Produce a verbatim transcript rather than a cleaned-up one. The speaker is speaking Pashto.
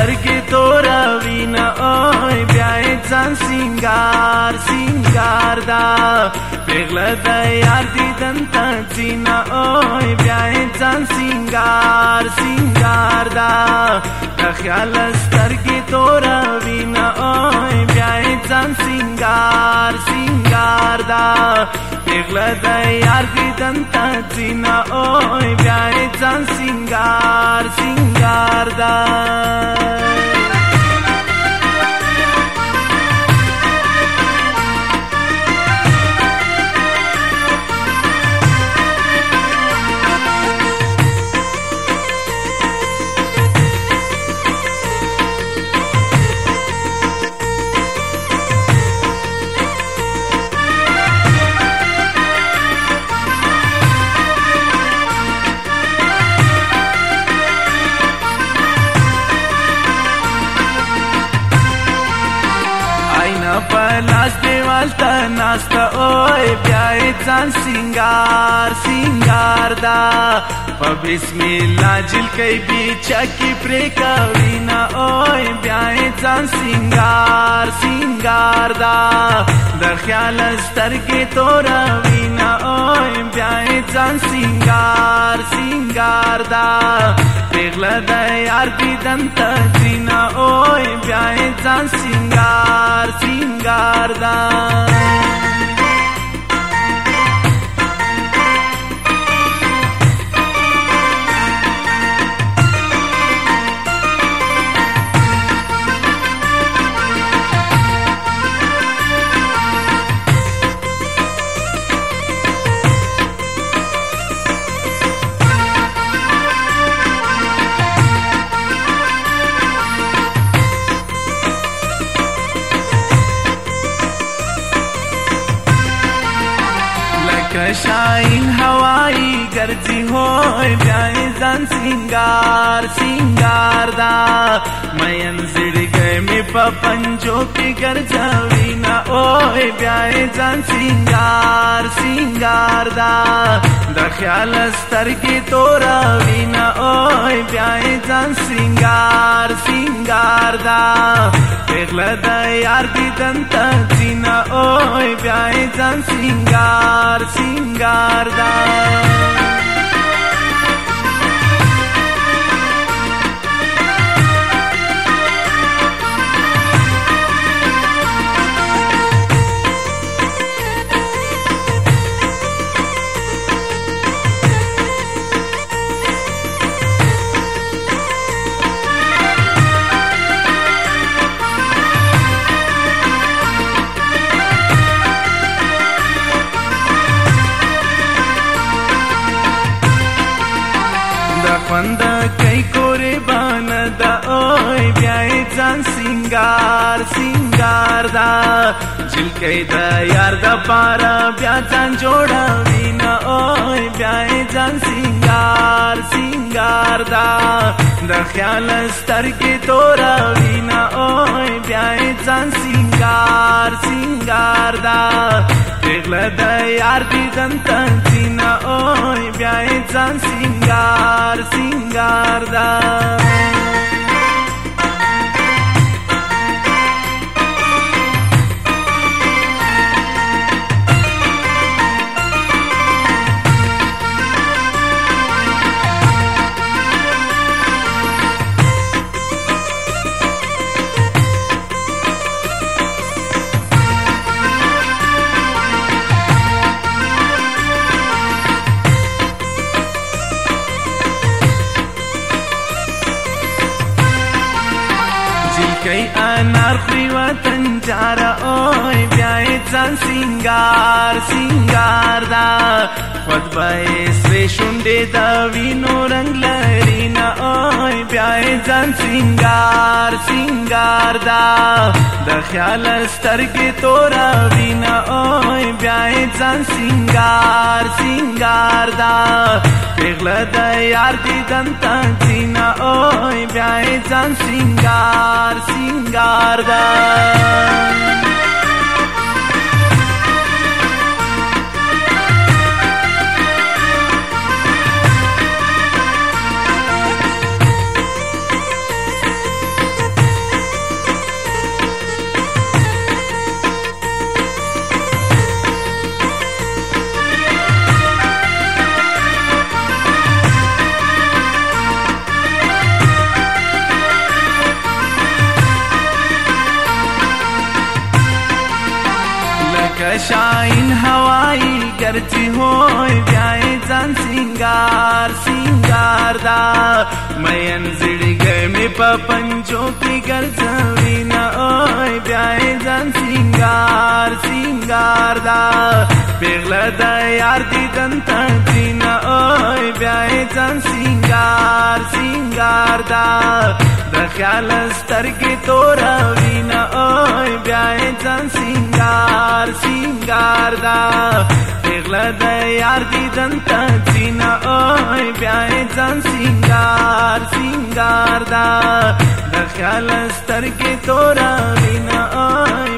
سترګې توروي نه اوی بیا یې ځان سینګار سینګار دا پیغله د یار دیدن ته ځي نه اوی بیا یې ځان سینګار سینګار دا د خیال سترګې توروي نه اوی بیا یې ځان سینګار سینګار دا پیغله د یار دیدن ته ځي نه اوی بیا یې ځان سینګار سینګار دا پلاس دیوال تا ناستا اوی بیا یې ځان سینګار سینګار دا په بسم الله جلکۍ بیچا کې پرې کوي نه اوی بیا یې ځان سینګار سینګار دا د خیال سترګې توروي نه اوی بیا یې ځان سینګار سینګار دا پیغله د یار دیدن ته ځي نه اوی بیا یې ځان سینګار سینګار دا شاین هوایی ګرځي هوی بیا یې ځان سینګار سینګار دا مین زړګی مې په پنجو کې ګرځوي نه اوی بیا یې ځان سینګار سینګار دا د خیال سترګې توروي نه اوی بیا یې ځان سینګار سینګار دا پیغله د یار دیدن ته ځي نه اوی بیا یې ځان سینګار سینګار دا خوند کئی کوری بانه دا اوی بیا یې ځان سینګار سینګار دا جلکۍ د یار د پاره بیا ځان جوړوي نه اوی بیا یې ځان سینګار سینګار دا د خیال سترګې توروي نه اوی بیا یې ځان سینګار سینګار دا پیغله د یار دیدن ته ځي نه اوی بیا یې ځان سینګار سینګار دا کئی انار خوری وطن جارا اوی بیا یې ځان سینګار سینګار دا خود به یې سرې شونډې د وینو رنګ لري نه اوی بیا یې ځان سینګار سینګار دا د خیال سترګې توروي نه اوی بیا یې ځان سینګار سینګار دا پیغله د یار دیدن ته ځي نه اوی بیا یې ځان سینګار سینګار دا شاین هوایی ګرځي هوی بیا یې ځان سینګار سینګار دا مین زړګی مې په پنجو کې ګرځوي نه اوی بیا یې ځان سینګار سینګار دا پیغله د یار دیدن ته ځي نه اوی بیا یې ځان سینګار سینګار دا د خیال سترګې توروي نه اوی بیا یې ځان سینګار سینګار دا پیغله د یار دیدن ته ځي نه اوی بیا یې ځان سینګار سینګار دا د خیال سترګې توروي نه اوی